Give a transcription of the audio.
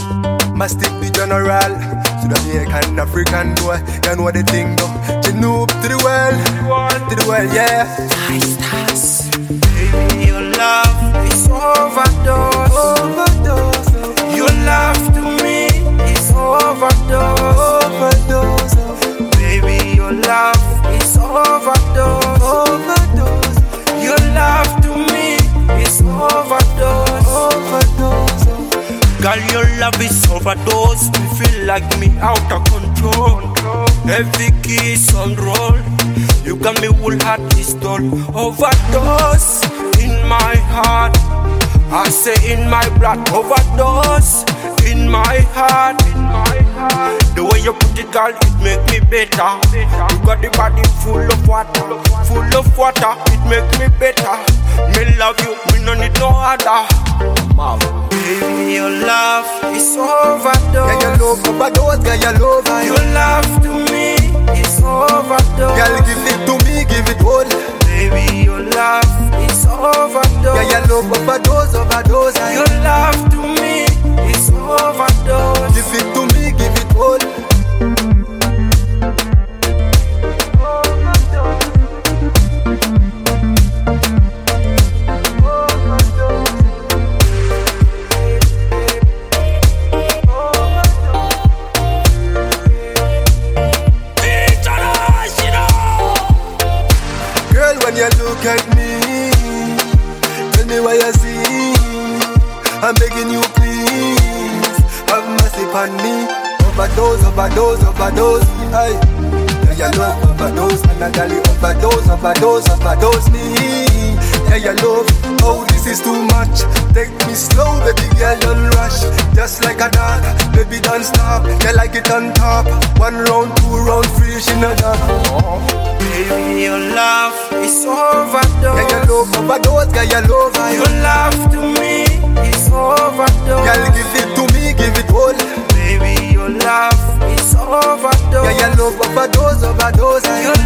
Mastic the general, South American, African boy, you know the thing though. Chinook to the world, yeah. Baby, your love is overdose. Your love to me is overdose. Baby, your love is overdose. Your love to me is overdose. Girl, your love is overdose. Me feel like me out of control. Every kiss on roll. You got me whole heart pistol. Overdose in my heart. I say in my blood. Overdose in my heart. The way you put it, girl, it make me better. You got the body full of water. It make me better. Me love you, me no need no other. Baby, your love is overdose. Yeah, your love overdose, girl, your love. Your love to me is overdose. Girl, give it to me, give it all. Baby, your love is overdose. Yeah, your love overdose. Your love to me is overdose. Give it to me, give it all. When you look at me, tell me what you see. I'm begging you please, have mercy upon me. Overdose, aye. Yeah, you love overdose, and I got you overdose me. Yeah, you love, oh this is too much. Take me slow, baby girl, don't rush. Just like a dog, baby don't stop. You like it on top. 1 round, 2 round, 3, she not done. Baby, your love is overdose. Yeah, your love overdose, girl, your love. Your love to me is overdose. Girl, give it to me, give it all. Baby, your love is overdose. Yeah, your love overdose. Your